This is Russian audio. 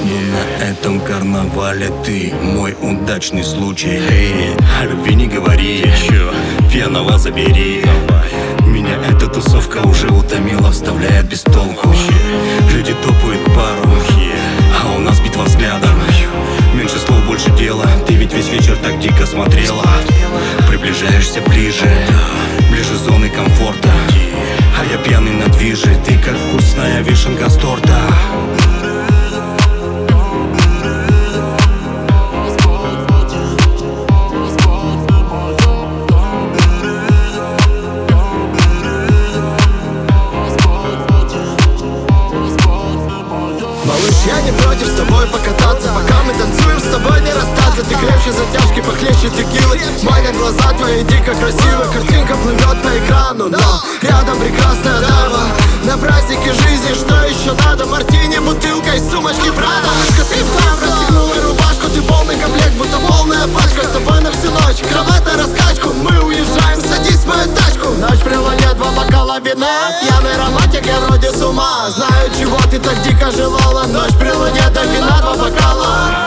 на этом карнавале ты мой удачный случай. Эй, о любви не говори, пьяного забери. Меня эта тусовка уже утомила, вставляет без толку. Люди топают к пару, а у нас битва взглядом. Меньше слов, больше дела. Ты ведь весь вечер так дико смотрела. Приближаешься ближе, ближе зоны комфорта. А я пьяный на движе, ты как вкусная вишенка с торта. Малыш, я не против с тобой покататься, пока мы танцуем, с тобой не расстаться. Ты крепче затяжки, похлеще текилы. Маня, глаза твои дико красивы. Картинка плывет по экрану, но рядом прекрасная дама. На празднике жизни что еще надо? Мартини, бутылка и сумочки Прада. Ты в там расстегнула рубашку, ты полный комплект, будто полная пачка. С тобой на всю ночь, кровать на раскачку. Мы уезжаем, садись в мою тачку. Ночь преломлет, 2 бокала вина. Пьяный романтик, я вроде с ума. Знаю, чего ты так дико желала. Ночь при луне до вина, 2 бокала.